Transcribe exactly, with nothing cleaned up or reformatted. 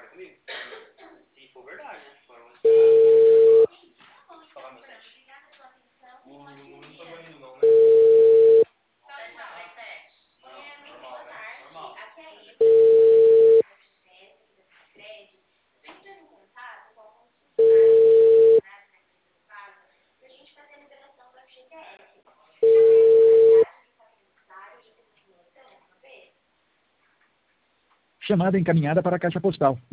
concorda comigo? Se for verdade, né? For uma esperada. Posso falar, meu sete? O número não tá valendo não, né? Chamada encaminhada para a caixa postal.